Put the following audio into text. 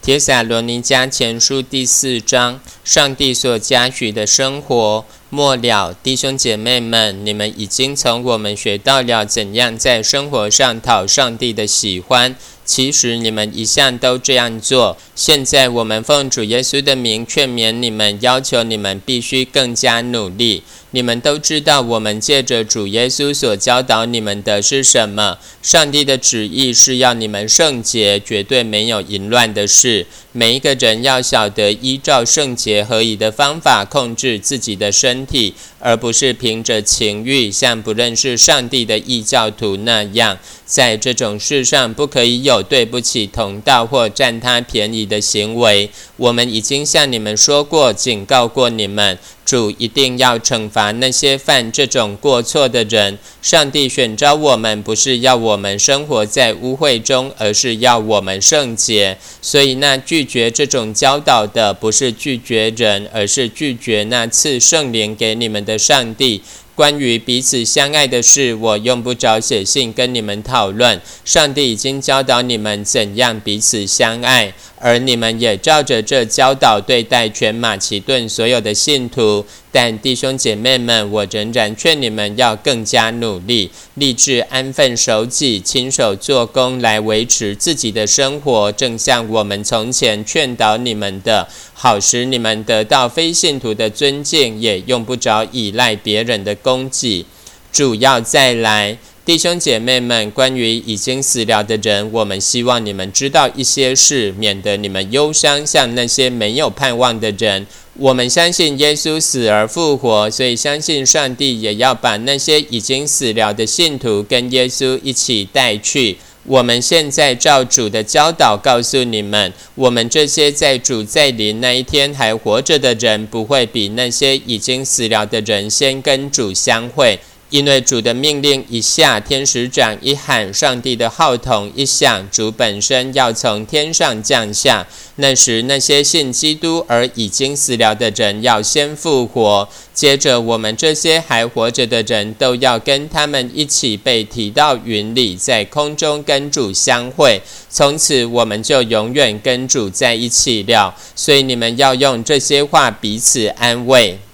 帖撒罗尼迦前书第4章，上帝所嘉许的生活。末了，弟兄姐妹们，你们已经从我们学到了怎样在生活上讨上帝的喜欢。其实你们一向都这样做。现在我们奉主耶稣的名劝勉你们，要求你们必须更加努力。你们都知道，我们借着主耶稣所教导你们的是什么？上帝的旨意是要你们圣洁，绝对没有淫乱的事。每一个人要晓得依照圣洁合宜的方法控制自己的身体，而不是凭着情欲，像不认识上帝的异教徒那样。在这种事上，不可以有对不起同道或占他便宜的行为。我们已经向你们说过，警告过你们，主一定要惩罚那些犯这种过错的人。上帝选召我们，不是要我们生活在污秽中，而是要我们圣洁。所以那拒绝这种教导的，不是拒绝人，而是拒绝那赐圣灵给你们的上帝。关于彼此相爱的事，我用不着写信跟你们讨论。上帝已经教导你们怎样彼此相爱，而你们也照着这教导对待全马其顿所有的信徒。但弟兄姐妹们，我仍然劝你们要更加努力，立志安分守己，亲手做工来维持自己的生活，正像我们从前劝导你们的，好使你们得到非信徒的尊敬，也用不着依赖别人的供给。主要再来。弟兄姐妹们，关于已经死了的人，我们希望你们知道一些事，免得你们忧伤，像那些没有盼望的人。我们相信耶稣死而复活，所以相信上帝也要把那些已经死了的信徒跟耶稣一起带去。我们现在照主的教导告诉你们，我们这些在主再临那一天还活着的人，不会比那些已经死了的人先跟主相会。因为主的命令一下，天使长一喊，上帝的号筒一响，主本身要从天上降下。那时那些信基督而已经死了的人要先复活，接着我们这些还活着的人都要跟他们一起被提到云里，在空中跟主相会。从此我们就永远跟主在一起了。所以你们要用这些话彼此安慰。